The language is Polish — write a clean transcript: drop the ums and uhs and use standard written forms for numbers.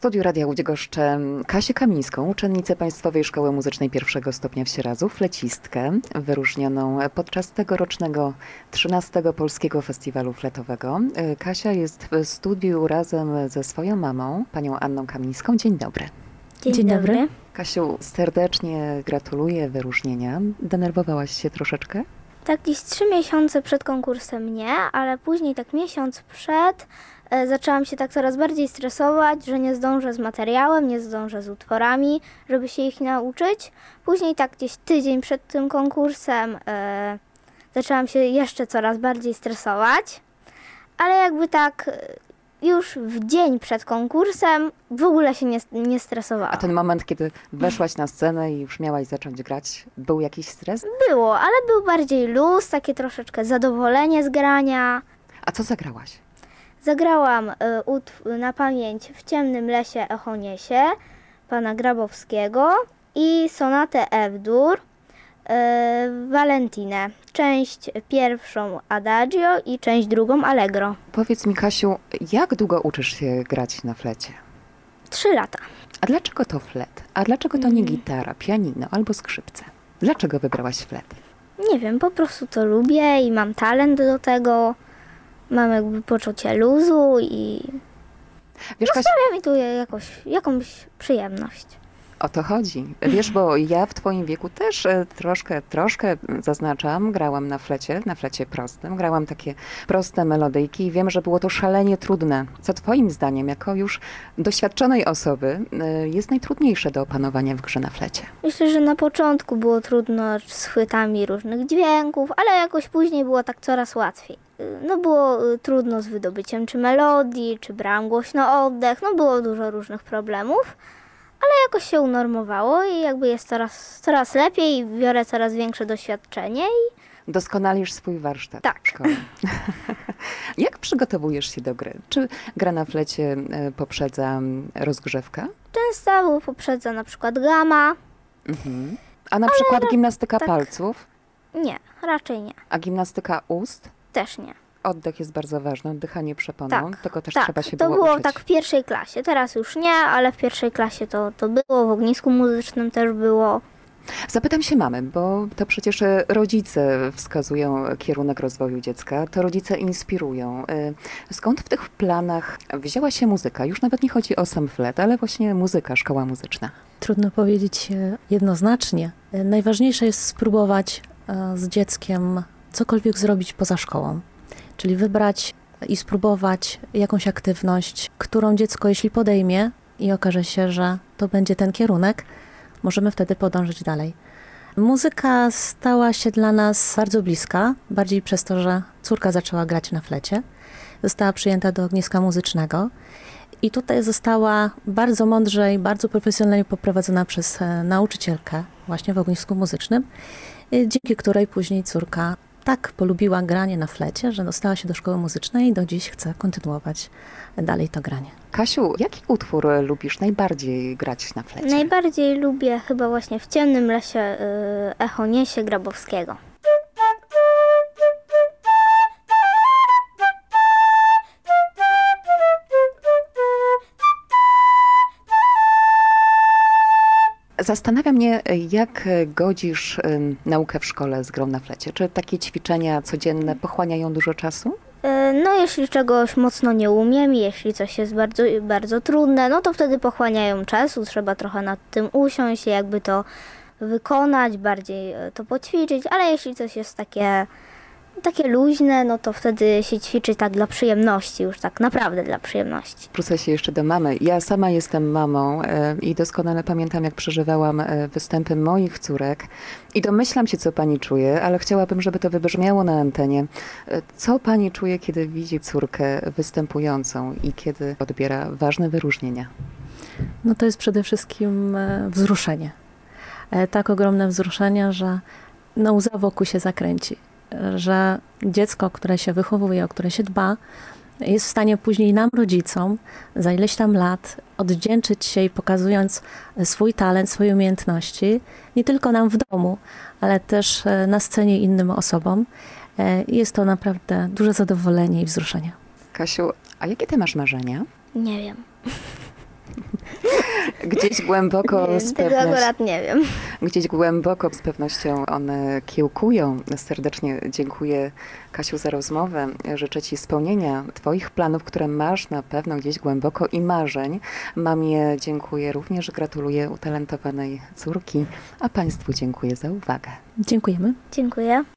studiu Radia Łódź goszczę Kasię Kamińską, uczennicę Państwowej Szkoły Muzycznej pierwszego stopnia w Sieradzu, flecistkę wyróżnioną podczas tegorocznego 13. Polskiego Festiwalu Fletowego. Kasia jest w studiu razem ze swoją mamą, panią Anną Kamińską. Dzień dobry. Dzień dobry. Kasiu, serdecznie gratuluję wyróżnienia. Denerwowałaś się troszeczkę? Tak gdzieś 3 miesiące przed konkursem nie, ale później tak miesiąc przed zaczęłam się tak coraz bardziej stresować, że nie zdążę z materiałem, nie zdążę z utworami, żeby się ich nauczyć. Później tak gdzieś tydzień przed tym konkursem zaczęłam się jeszcze coraz bardziej stresować, ale jakby tak już w dzień przed konkursem w ogóle się nie stresowałam. A ten moment, kiedy weszłaś na scenę i już miałaś zacząć grać, był jakiś stres? Było, ale był bardziej luz, takie troszeczkę zadowolenie z grania. A co zagrałaś? Zagrałam na pamięć W ciemnym lesie echo niesie pana Grabowskiego i sonatę F-dur, Valentinę, część pierwszą Adagio i część drugą Allegro. Powiedz mi, Kasiu, jak długo uczysz się grać na flecie? 3 lata. A dlaczego to flet? A dlaczego to nie gitara, pianino albo skrzypce? Dlaczego wybrałaś flet? Nie wiem, po prostu to lubię i mam talent do tego. Mam jakby poczucie luzu i Wiesz, Kasiu, sprawia mi tu jakąś przyjemność. o to chodzi. Wiesz, bo ja w twoim wieku też troszkę zaznaczam, grałam na flecie prostym, grałam takie proste melodyjki i wiem, że było to szalenie trudne. Co twoim zdaniem, jako już doświadczonej osoby, jest najtrudniejsze do opanowania w grze na flecie? Myślę, że na początku było trudno z chwytami różnych dźwięków, ale jakoś później było tak coraz łatwiej. No było trudno z wydobyciem czy melodii, czy brałam głośno oddech, no było dużo różnych problemów, ale jakoś się unormowało i jakby jest coraz lepiej i biorę coraz większe doświadczenie. Doskonalisz swój warsztat Tak. w szkole. Jak przygotowujesz się do gry? Czy gra na flecie poprzedza rozgrzewkę? Często poprzedza na przykład gama. Mhm. A na przykład gimnastyka tak. palców? Nie, raczej nie. A gimnastyka ust? Też nie. Oddech jest bardzo ważny, oddychanie przeponą. Tak, Tego też tak, trzeba się to było uczyć. tak w pierwszej klasie. Teraz już nie, ale w pierwszej klasie to było, w ognisku muzycznym też było. Zapytam się mamy, bo to przecież rodzice wskazują kierunek rozwoju dziecka, to rodzice inspirują. Skąd w tych planach wzięła się muzyka? Już nawet nie chodzi o sam flet, ale właśnie muzyka, szkoła muzyczna. Trudno powiedzieć jednoznacznie. Najważniejsze jest spróbować z dzieckiem cokolwiek zrobić poza szkołą. Czyli wybrać i spróbować jakąś aktywność, którą dziecko, jeśli podejmie i okaże się, że to będzie ten kierunek, możemy wtedy podążyć dalej. Muzyka stała się dla nas bardzo bliska, bardziej przez to, że córka zaczęła grać na flecie. Została przyjęta do ogniska muzycznego i tutaj została bardzo mądrze i bardzo profesjonalnie poprowadzona przez nauczycielkę właśnie w ognisku muzycznym, dzięki której później córka tak polubiła granie na flecie, że dostała się do szkoły muzycznej i do dziś chce kontynuować dalej to granie. Kasiu, jaki utwór lubisz najbardziej grać na flecie? Najbardziej lubię chyba właśnie W ciemnym lesie echo niesie Grabowskiego. Zastanawia mnie, jak godzisz naukę w szkole z grą na flecie? Czy takie ćwiczenia codzienne pochłaniają dużo czasu? No jeśli czegoś mocno nie umiem, jeśli coś jest bardzo, bardzo trudne, no to wtedy pochłaniają czasu, trzeba trochę nad tym usiąść, jakby to wykonać, bardziej to poćwiczyć, ale jeśli coś jest takie luźne, no to wtedy się ćwiczy tak dla przyjemności, już tak naprawdę dla przyjemności. Wrócę się jeszcze do mamy. Ja sama jestem mamą i doskonale pamiętam, jak przeżywałam występy moich córek i domyślam się, co pani czuje, ale chciałabym, żeby to wybrzmiało na antenie. Co pani czuje, kiedy widzi córkę występującą i kiedy odbiera ważne wyróżnienia? No to jest przede wszystkim wzruszenie. Tak ogromne wzruszenie, że łza wokół się zakręci. Że dziecko, które się wychowuje, o które się dba, jest w stanie później nam, rodzicom, za ileś tam lat odwdzięczyć się i pokazując swój talent, swoje umiejętności, nie tylko nam w domu, ale też na scenie innym osobom. Jest to naprawdę duże zadowolenie i wzruszenie. Kasiu, a jakie ty masz marzenia? Nie wiem. Gdzieś głęboko Nie, z tego pewnością. akurat nie wiem. Gdzieś głęboko z pewnością one kiełkują. Serdecznie dziękuję, Kasiu, za rozmowę. Życzę Ci spełnienia Twoich planów, które masz na pewno gdzieś głęboko i marzeń. Mamie dziękuję również, gratuluję utalentowanej córki, a Państwu dziękuję za uwagę. Dziękujemy. Dziękuję.